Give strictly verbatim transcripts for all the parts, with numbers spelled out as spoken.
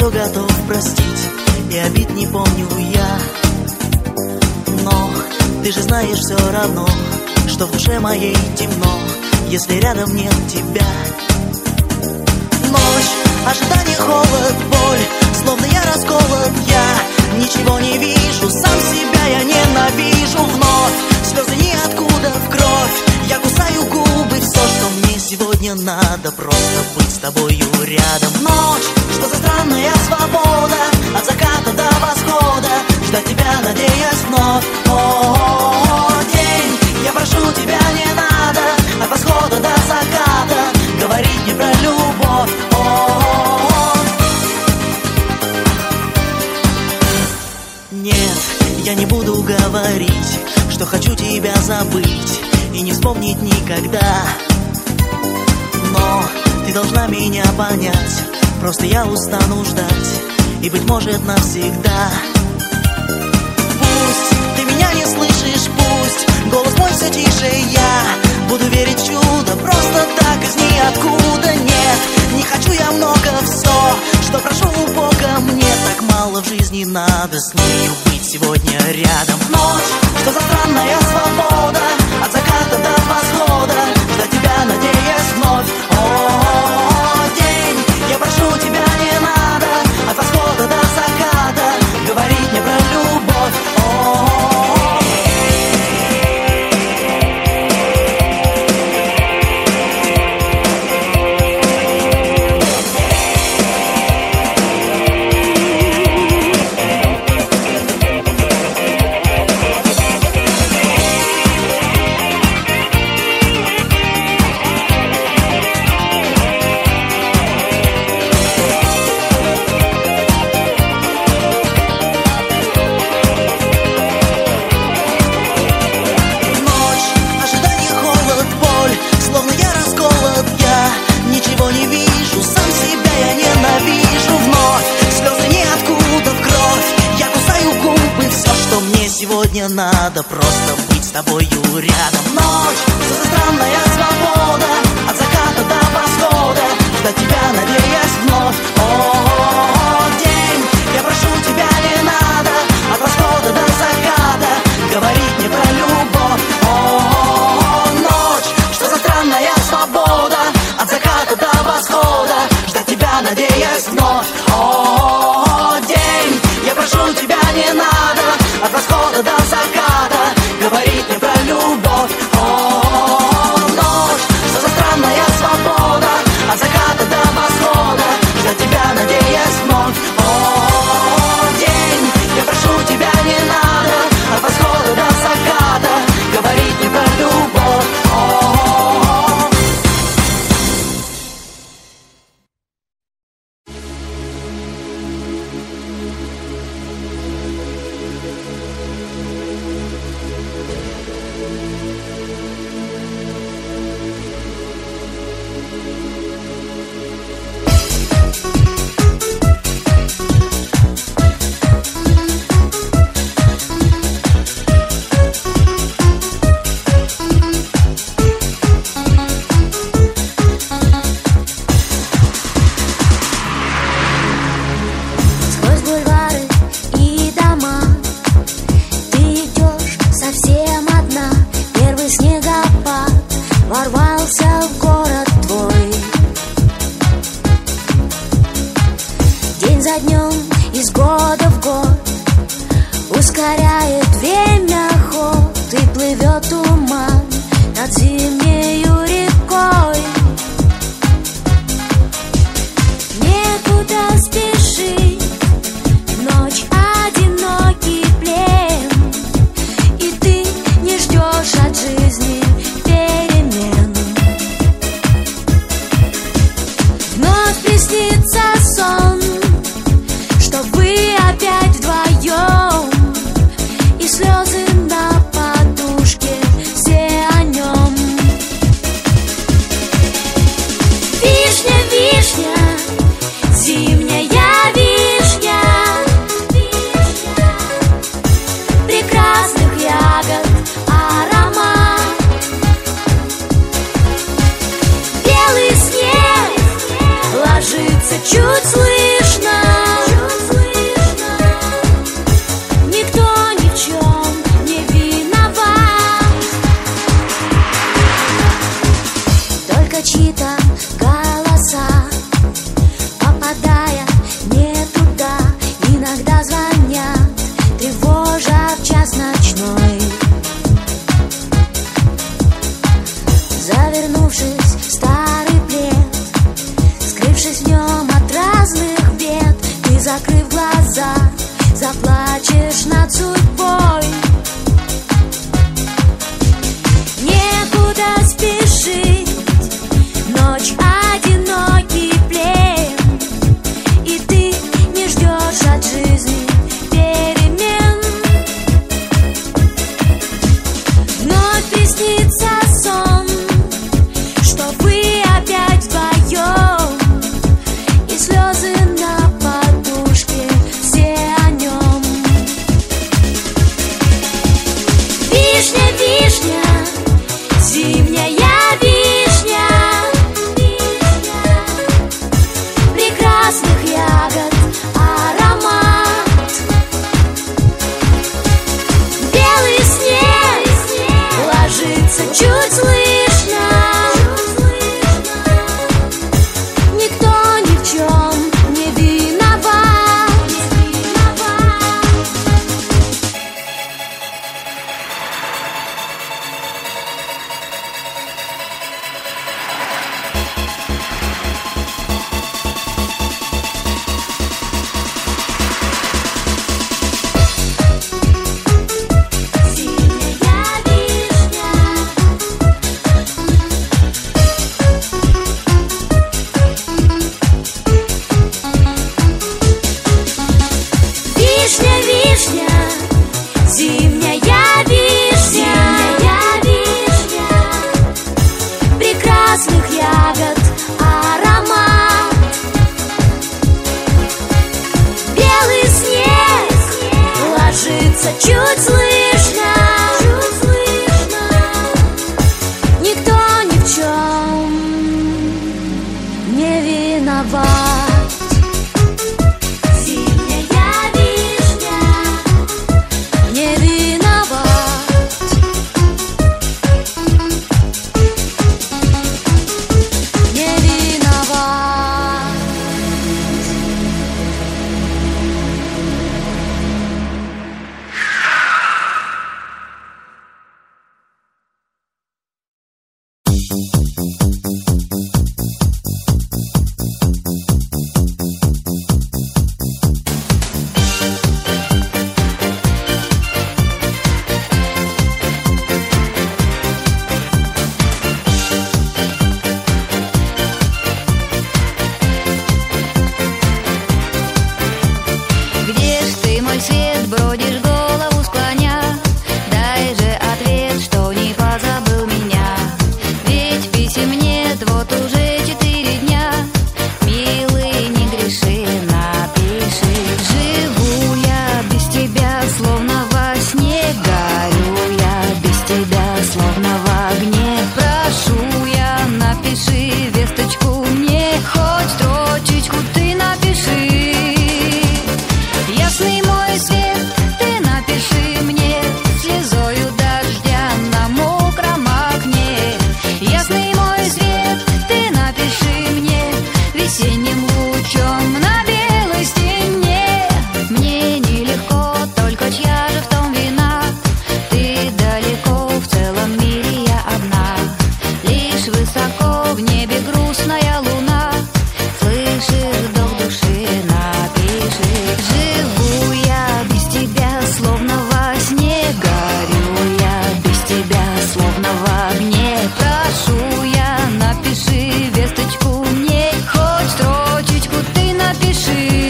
все готов простить, и обид не помню я. Но ты же знаешь все равно, что в душе моей темно, если рядом нет тебя. Ночь, ожидание, холод, боль, словно я расколот, я ничего не вижу, сам себя я ненавижу. Вновь слезы ниоткуда в кровь, я кусаю губы, все, что мне сегодня надо, просто быть с тобою рядом. Ночь, что за странная свобода, от заката до восхода, ждать тебя, надеясь вновь. О, день, я прошу тебя, не надо, от восхода до заката говорить мне про любовь. О, нет, я не буду говорить, что хочу тебя забыть и не вспомнить никогда. Но ты должна меня понять, просто я устану ждать, и, быть может, навсегда. Пусть ты меня не слышишь, пусть голос мой все тише, я буду верить в чудо, просто так из ниоткуда. Нет, не хочу я много, все, что прошу у Бога, мне так мало в жизни надо с нею быть сегодня рядом. Ночь, что за странная свобода, от заката до восхода, ждать тебя, надеясь вновь. О, день, я прошу тебя, не надо, от восхода до заката говорить мне про любовь. О, сегодня надо, просто быть с тобою рядом. Ночь, что за странная свобода, от заката до восхода, ждать тебя, надеясь вновь. О, день, я прошу тебя, не надо, от восхода до заката говорить мне про любовь. О, ночь, что за странная свобода, от заката до восхода, ждать тебя, надеясь вновь. О, день, я прошу тебя, не надо, от восхода до заката говорить мне про любовь. О, ночь, что за странная свобода, от заката до восхода, ждать тебя, надеясь вновь. О, день, я прошу тебя, не надо, от восхода до заката говорить мне про любовь. О, кажется, чуть слышно, чуть слышно. Никто ни в чем не виноват. Синяя вишня не виноват. Не виноват. Где ж ты, мой свет, бродишь, голову склоня? Дай же ответ, что не позабыл меня. Ведь писем нет вот уже четыре дня. Милый, не греши, напиши. Живу я без тебя, словно во сне. Горю я без тебя, словно в огне. Прошу я, напиши весточку мне. Хоть строчечку ты напиши. Ясный мой свет, ты напиши мне слезою дождя на мокром окне. Ясный мой свет, ты напиши мне весенним лучом на белой стене. Мне нелегко, только чья же в том вина? Ты далеко, в целом мире я одна. Лишь высоко в небе грустная луна. Слышишь, вдох души, напиши. Живу я без тебя, словно во сне. Горю я без тебя, словно в огне. Прошу я, напиши весточку мне. Хоть строчечку ты напиши.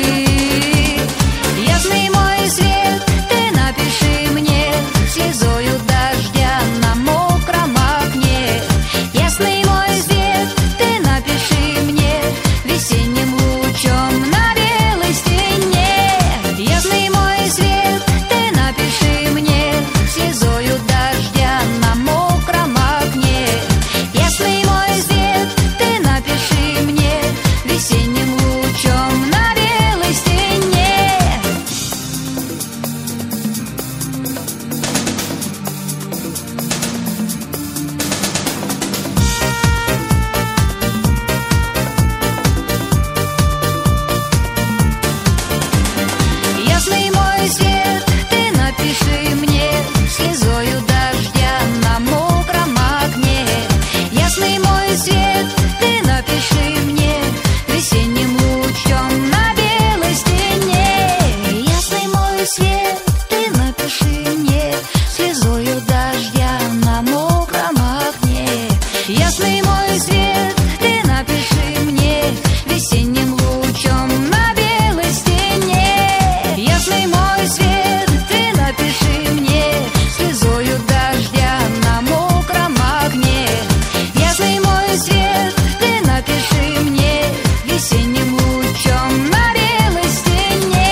Ясный мой свет, ты напиши мне слезою дождя на мокром окне. Ясный мой свет, ты напиши мне весенним лучом на белой стене. Ясный мой свет, ты напиши мне слезою дождя на мокром окне. Ясный мой свет, ты напиши мне весенним лучом на белой стене. Ясный мой свет, ты напиши мне слезою дождя на мокром окне. Ясный мой свет, ты напиши мне весенним лучом на белой стене. Ясный мой свет, ты напиши мне слезою дождя на мокром окне. Ясный мой свет, ты напиши мне весенним лучом на белой стене. Ясный мой свет, ты напиши мне слезою дождя на мокром окне. Ясный мой свет, ты напиши мне весенним лучом на белой стене.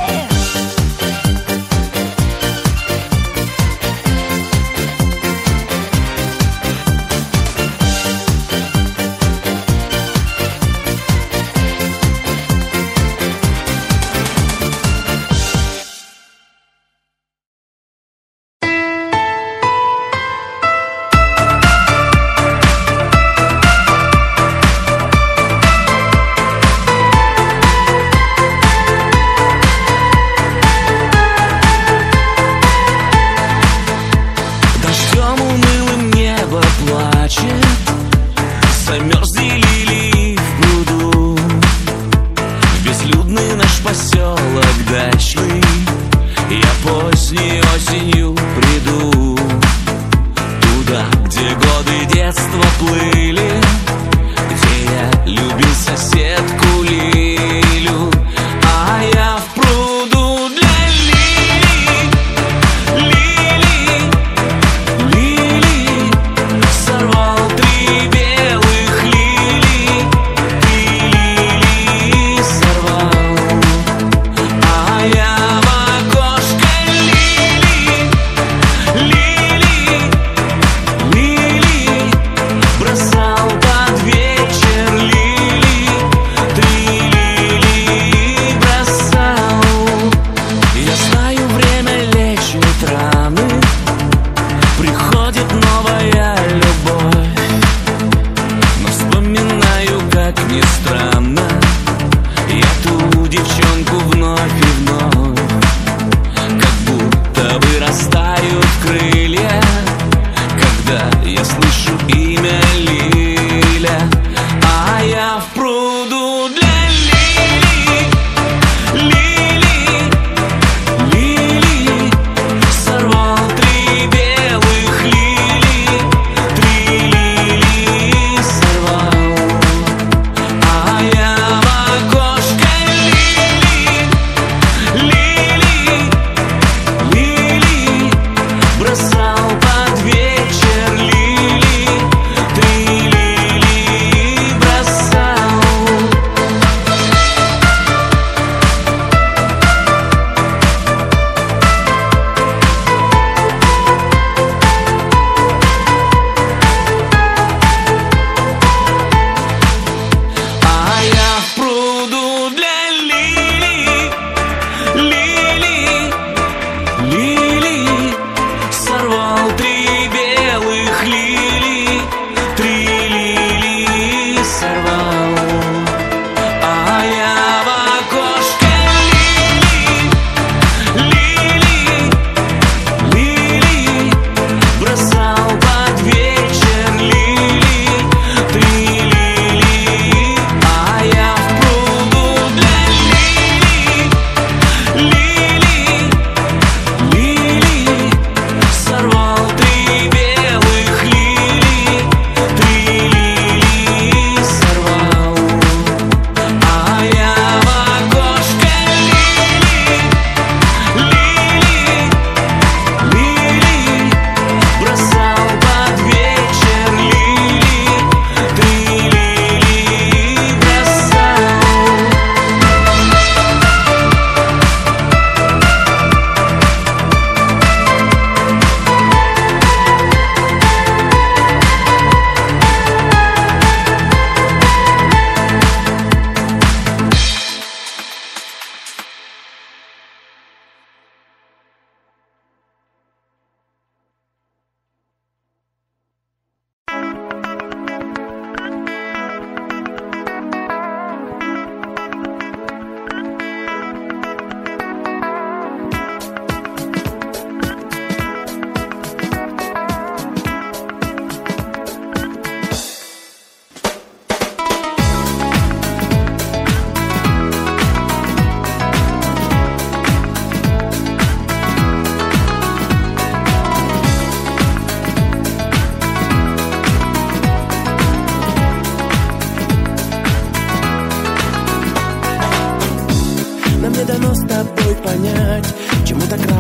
Дождем унылым небо плачет, замерзли лилии в пруду. В безлюдный наш поселок дачный я поздней осенью приду. Туда, где годы детства плыли, где я любил соседку Лилю. А я в пруду для лилий, лилий, лилий сорвал три белых лилий, три лилии сорвал. А я в окошко лилий,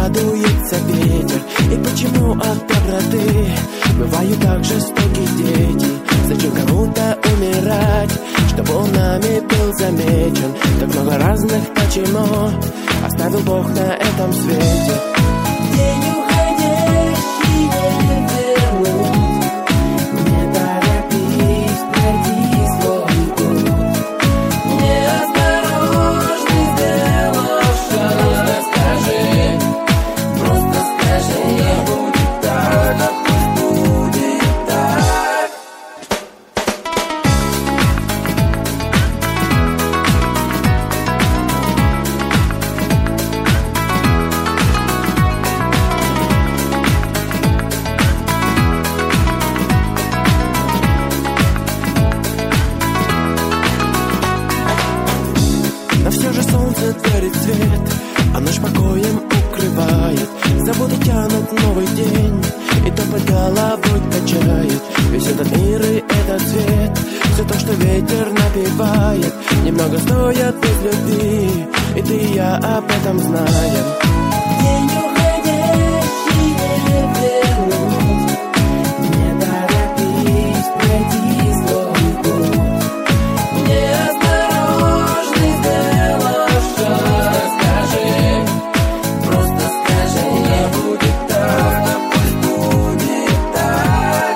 дуется ветер. И почему от доброты бывают так жестоки дети? Зачем кому-то умирать, чтобы он нами был замечен? Так много разных почему оставил Бог на этом свете. День уходящий не вернуть, не торопись пройти свой путь. Неосторожный сделав шаг, скажи, просто скажи, будет так, а пусть будет так. Но все же солнце дарит свет, а ночь покоем укрывает. Заботы тянут новый день, и то под головой качает. Весь этот мир и этот свет, все то, что ветер напевает, немного стоят без любви, и ты и я об этом знаем. День уходящий не вернуть, не торопись пройти свой путь. Неосторожный сделав шаг, скажи, просто скажи, не будет так, а пусть будет так.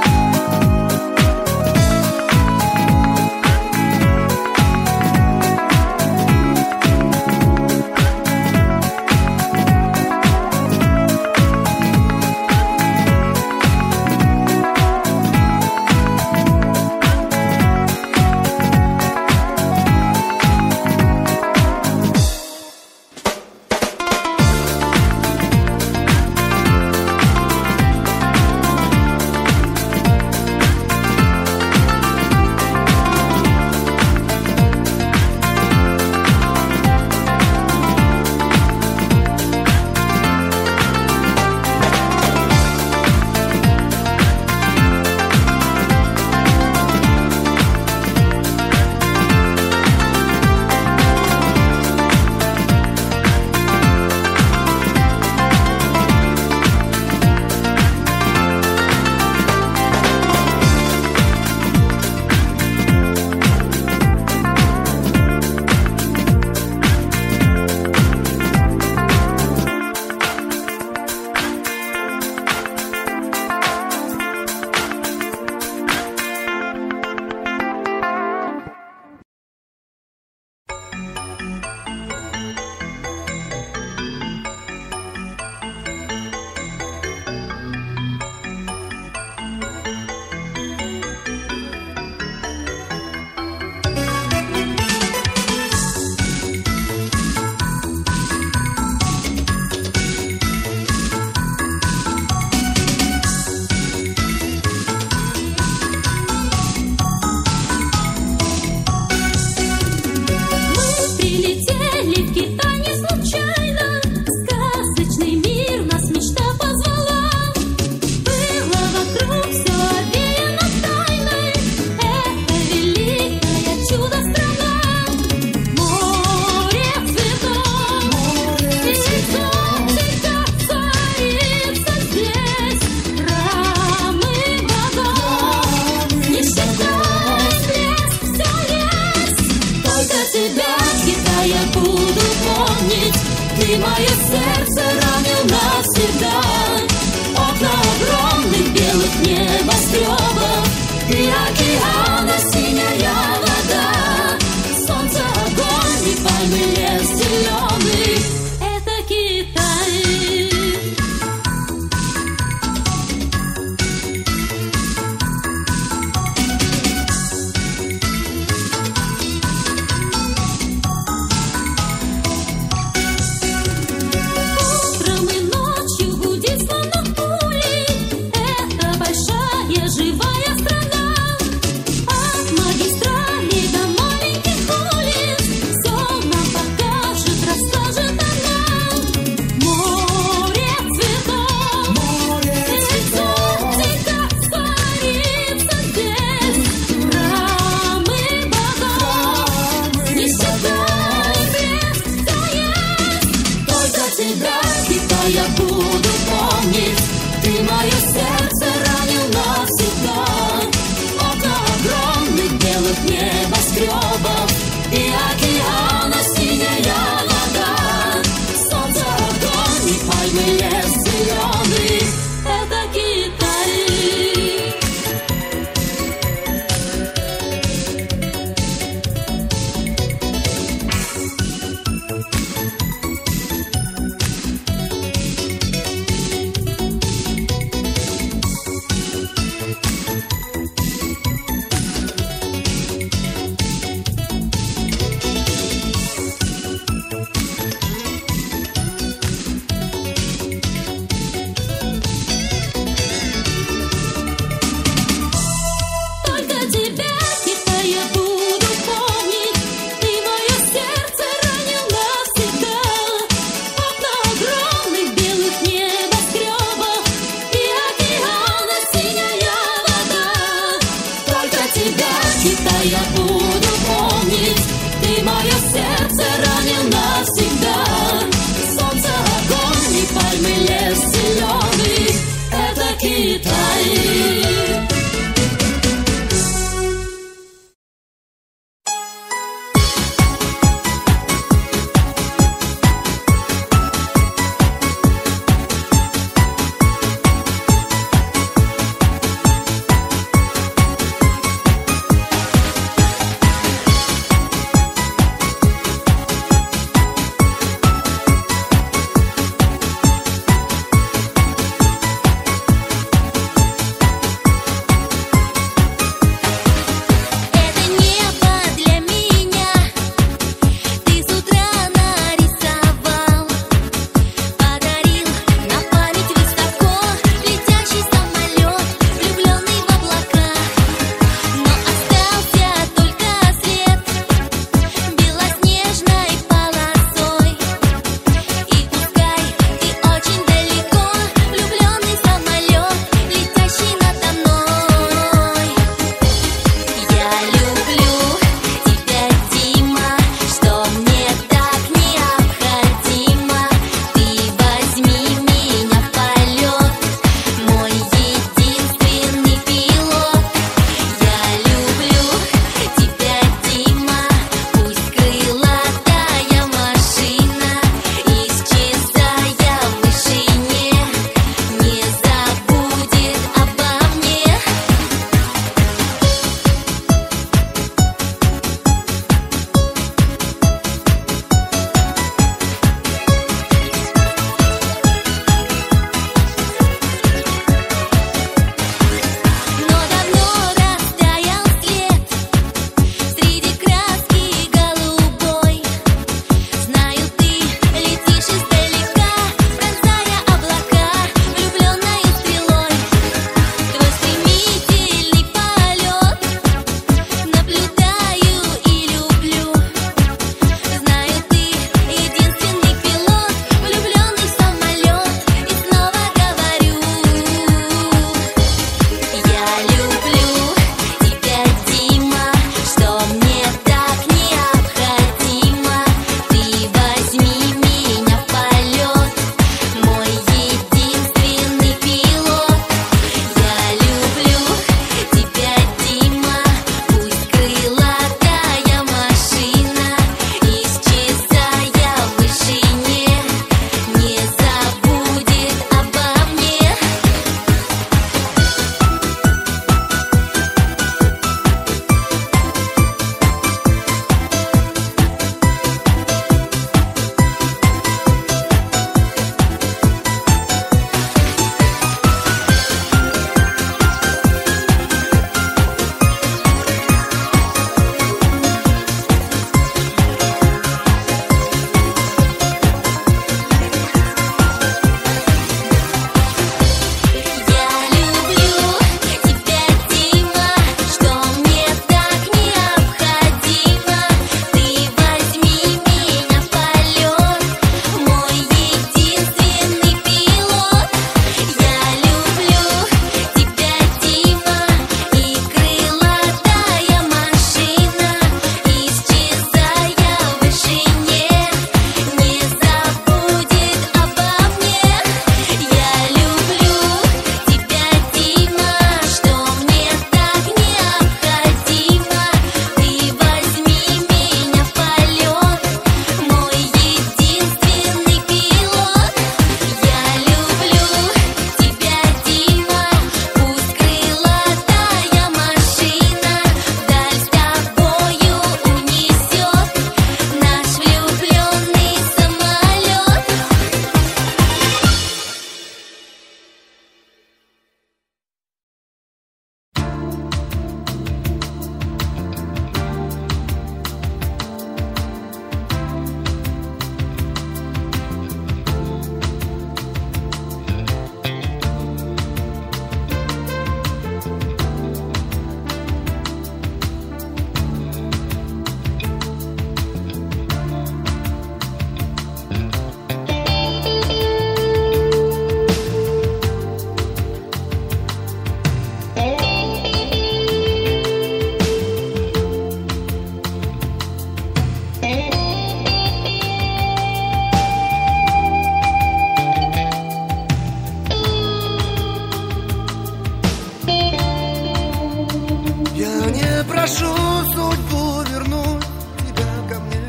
прошу судьбу вернуть тебя ко мне.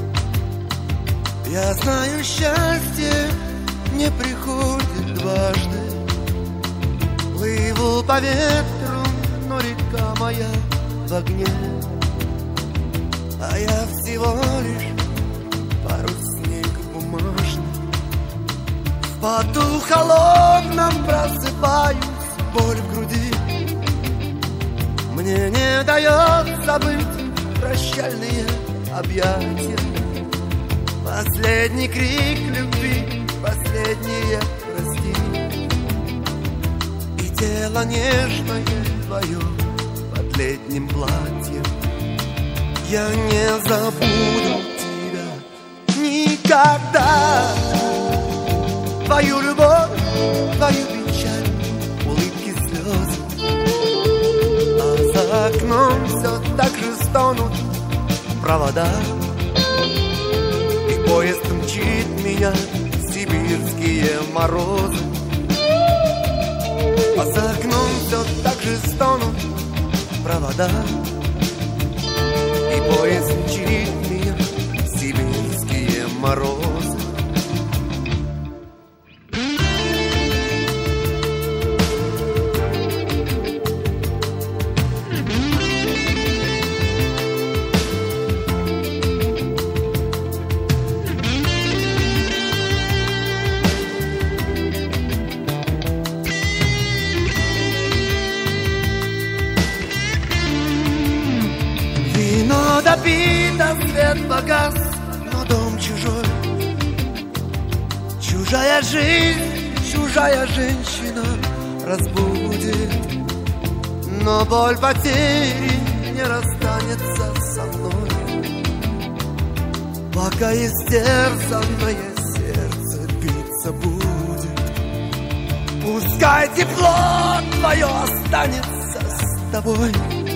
Я знаю, счастье не приходит дважды. Плыву по ветру, но река моя в огне. А я всего лишь парусник бумажный. В поту холодном просыпаюсь, боль в груди. Мне не дает забыть прощальные объятия. Последний крик любви, последнее прости. И тело нежное твое под летним платьем. Я не забуду тебя никогда. Твою любовь, твою печаль, улыбки, слезы. А за окном все так же стонут провода. И поезд мчит меня в сибирские морозы. А за окном все так же стонут провода. И поезд мчит меня в сибирские морозы. Допито, свет погас, но дом чужой. Чужая жизнь, чужая женщина разбудит. Но боль потери не расстанется со мной, пока истерзанное сердце биться будет. Пускай тепло твое останется с тобой,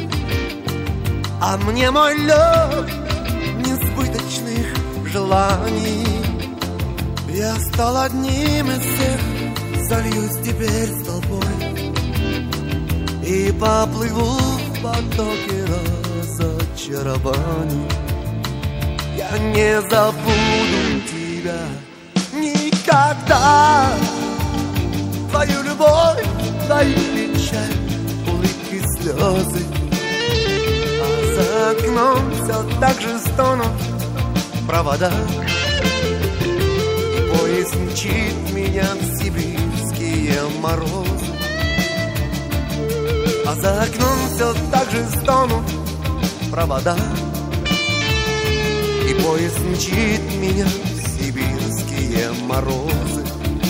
а мне мой лед несбыточных желаний. Я стал одним из всех, сольюсь теперь с толпой и поплыву в потоке разочарований. Я не забуду тебя никогда. Твою любовь, твою печаль, улыбки, слезы. За окном все так же стонут провода. И поезд мчит меня в сибирские морозы. А за окном все так же стонут провода. И поезд мчит меня в сибирские морозы.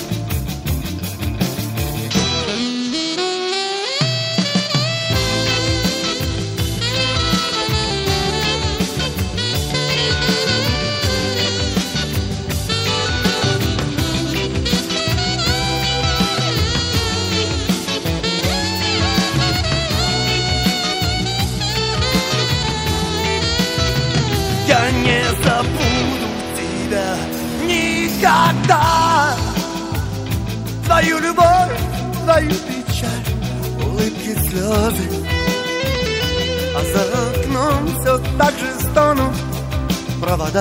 Я не забуду тебя никогда. Твою любовь, твою печаль, улыбки, слезы. А за окном все так же стонут провода.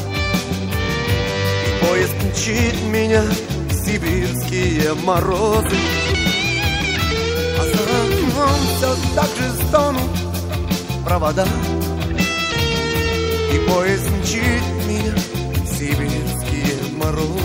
И поезд мчит меня в сибирские морозы. А за окном все так же стонут провода. И поезд мчит меня в сибирские морозы.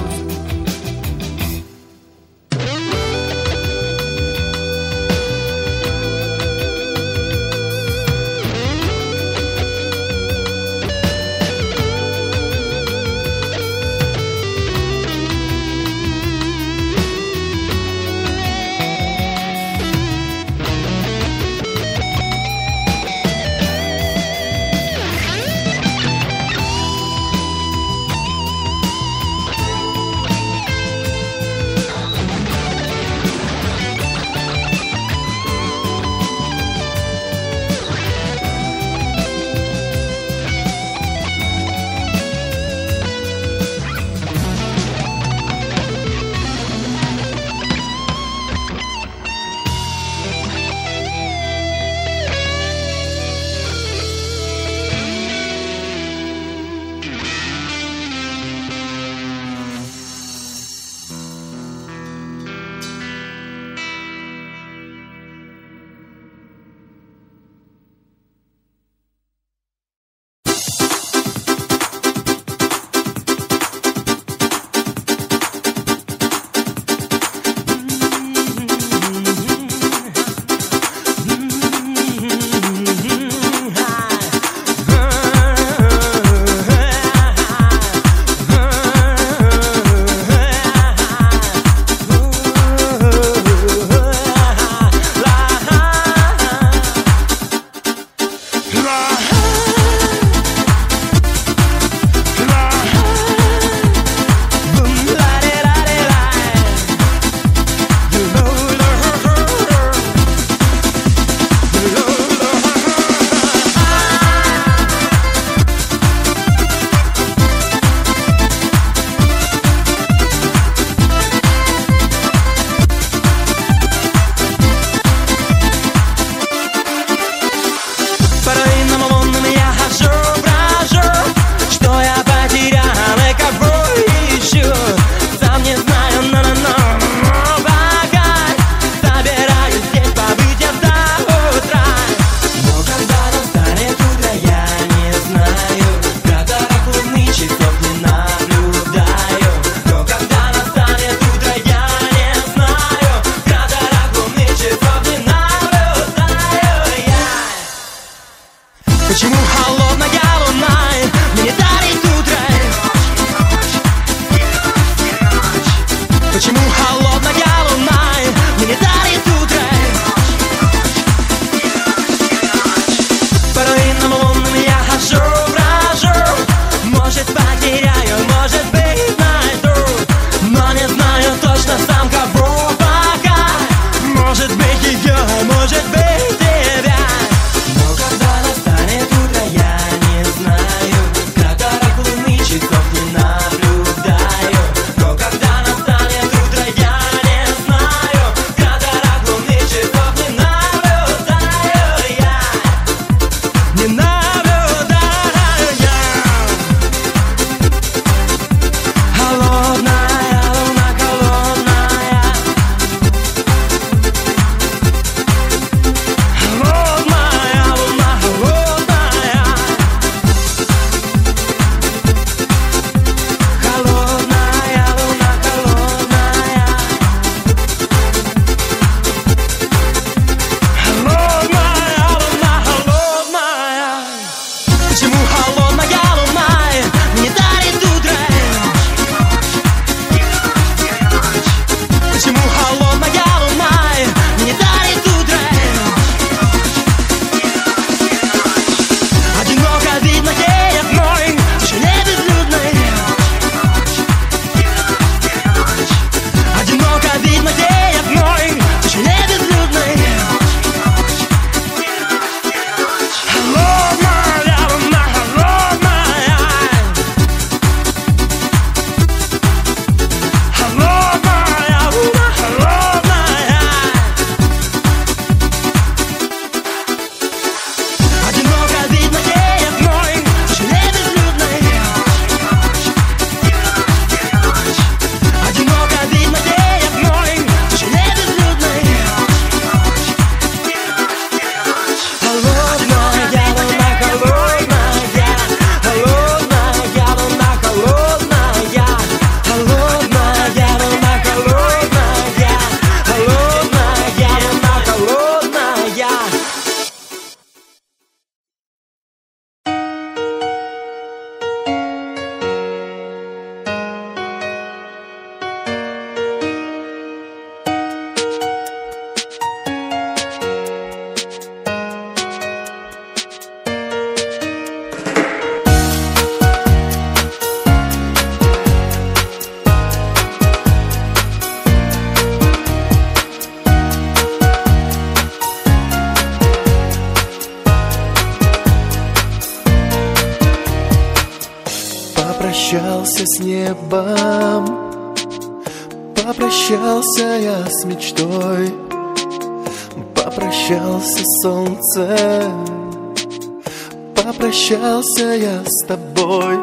попрощался с небом, попрощался я с мечтой, попрощался с солнцем, попрощался я с тобой.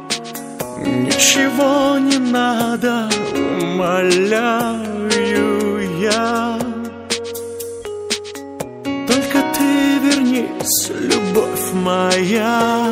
Ничего не надо, умоляю я, только ты вернись, любовь моя.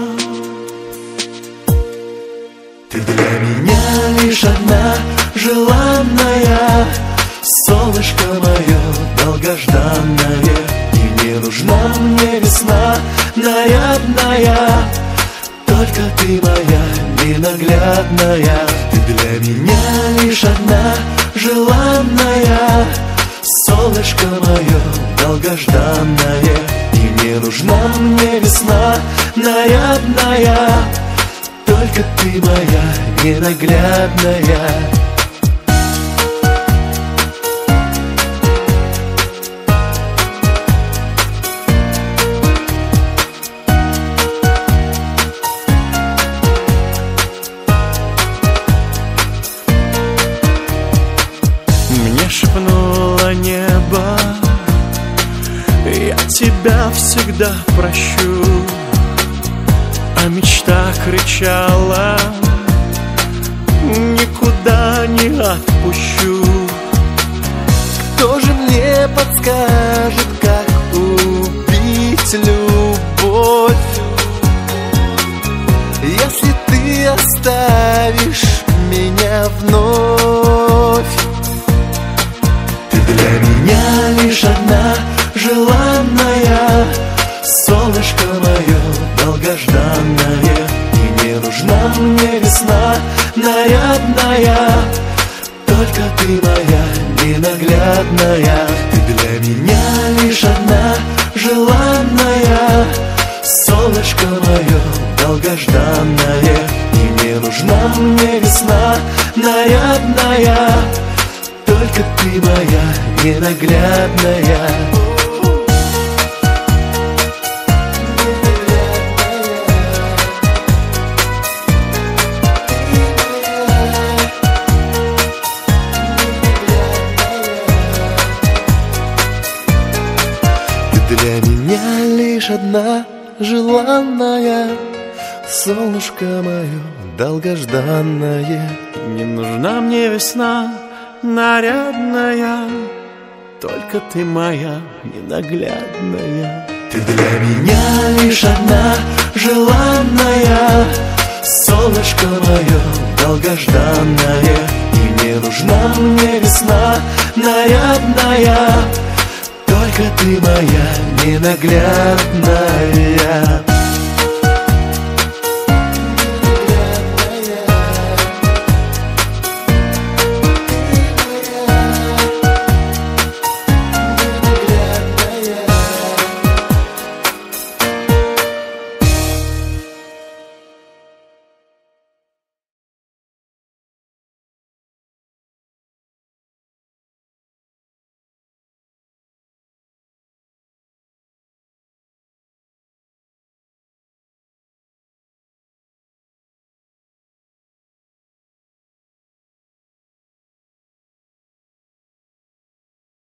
Ты для меня лишь одна желанная, солнышко мое долгожданное. И не нужна мне весна нарядная, только ты моя ненаглядная. Ты для меня лишь одна желанная, солнышко мое долгожданное. И не нужна мне весна нарядная, только ты моя ненаглядная. Мне шепнуло небо, я тебя всегда прощу. А мечта кричала, никуда не отпущу. Кто же мне подскажет, как убить любовь, если ты оставишь меня вновь? Ты для меня лишь одна желанная, солнышко мое долгожданное. И не нужна мне весна нарядная, только ты моя ненаглядная. Ты для меня лишь одна желанная, солнышко мое долгожданное. И не нужна мне весна нарядная, только ты моя ненаглядная. Для меня лишь одна желанная, солнышко мое долгожданное. Не нужна мне весна нарядная, только ты моя ненаглядная. Ты для меня лишь одна желанная, солнышко мое долгожданное. И не нужна мне весна нарядная, только ты моя ненаглядная.